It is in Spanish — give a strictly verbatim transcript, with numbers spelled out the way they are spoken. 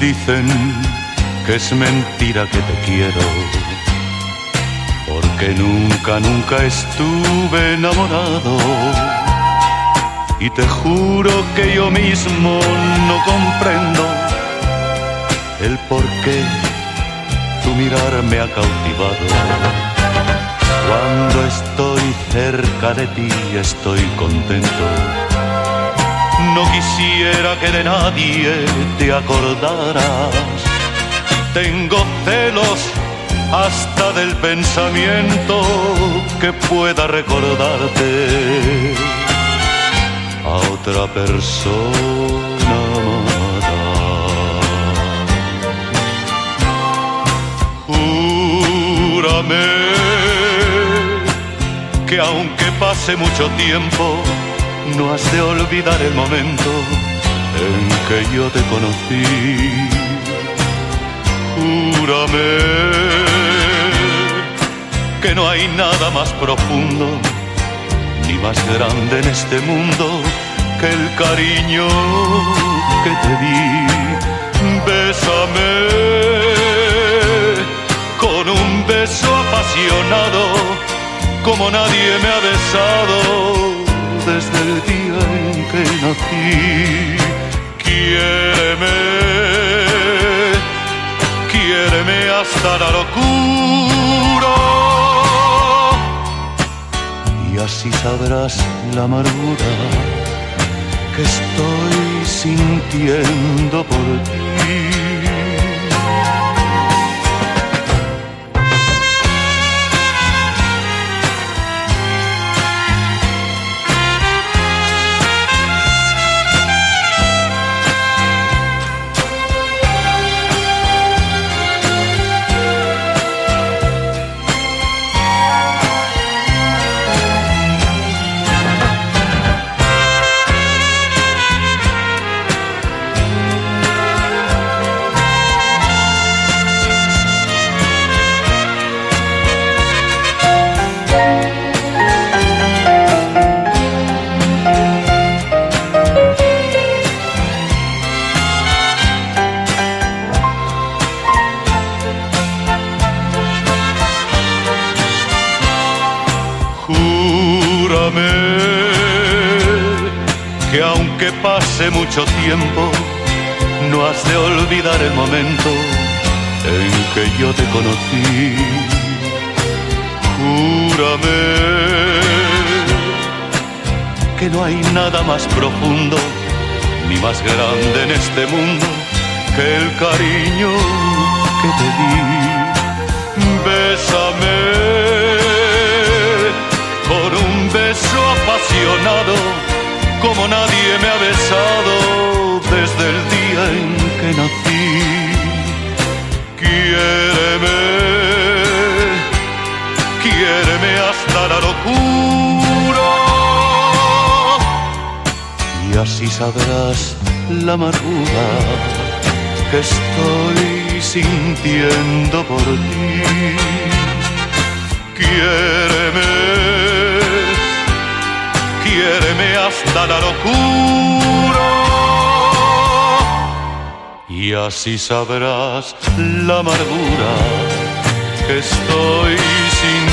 dicen que es mentira que te quiero, porque nunca, nunca estuve enamorado. Y te juro que yo mismo no comprendo el por qué tu mirar me ha cautivado. Cuando estoy cerca de ti estoy contento. No quisiera que de nadie te acordaras. Tengo celos hasta del pensamiento que pueda recordarte a otra persona amada. Júrame que aunque pase mucho tiempo, no has de olvidar el momento en que yo te conocí. Júrame que no hay nada más profundo ni más grande en este mundo que el cariño que te di. Bésame con un beso apasionado como nadie me ha besado desde el día en que nací. Quiéreme, quiéreme hasta la locura, y así sabrás la amargura que estoy sintiendo por ti. Júrame que aunque pase mucho tiempo, no has de olvidar el momento en que yo te conocí. Júrame que no hay nada más profundo ni más grande en este mundo que el cariño que te di. Bésame con un beso apasionado como nadie me ha besado desde el día en que nací. Quiéreme, quiéreme hasta la locura, y así sabrás la amargura que estoy sintiendo por ti. Quiéreme, quiéreme hasta la locura, y así sabrás la amargura que estoy sintiendo.